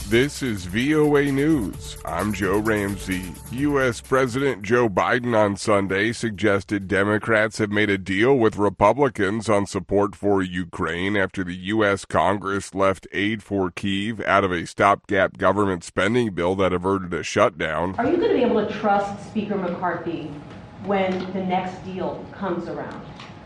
This is VOA News. I'm Joe Ramsey. U.S. President Joe Biden on Sunday suggested Democrats have made a deal with Republicans on support for Ukraine after the U.S. Congress left aid for Kyiv out of a stopgap government spending bill that averted a shutdown. Are you going to be able to trust Speaker McCarthy when the next deal comes around?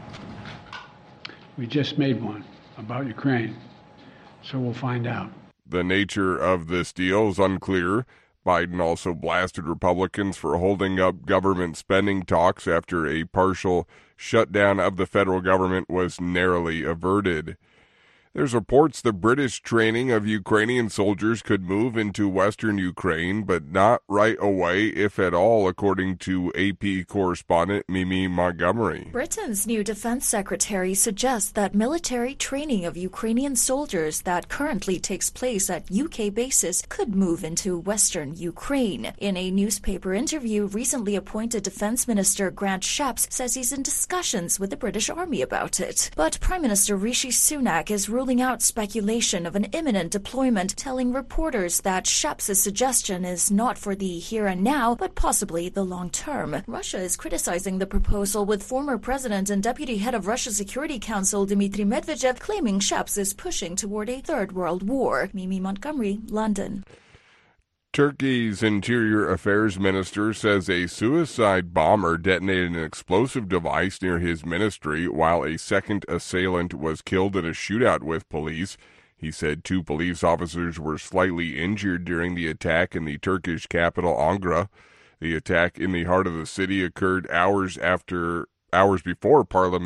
We just made one about Ukraine, so we'll find out. The nature of this deal is unclear. Biden also blasted Republicans for holding up government spending talks after a partial shutdown of the federal government was narrowly averted. There's reports the British training of Ukrainian soldiers could move into western Ukraine, but not right away, if at all, according to AP correspondent Mimi Montgomery. Britain's new defense secretary suggests that military training of Ukrainian soldiers that currently takes place at UK bases could move into western Ukraine. In a newspaper interview, recently appointed Defense Minister Grant Shapps says he's in discussions with the British Army about it. But Prime Minister Rishi Sunak is ruling out speculation of an imminent deployment, telling reporters that Shapps' suggestion is not for the here and now, but possibly the long term. Russia is criticizing the proposal, with former president and deputy head of Russia's Security Council Dmitry Medvedev claiming Shapps is pushing toward a third world war. Mimi Montgomery, London. Turkey's Interior Affairs Minister says a suicide bomber detonated an explosive device near his ministry while a second assailant was killed in a shootout with police. He said 2 police officers were slightly injured during the attack in the Turkish capital, Ankara. The attack in the heart of the city occurred hours before Parliament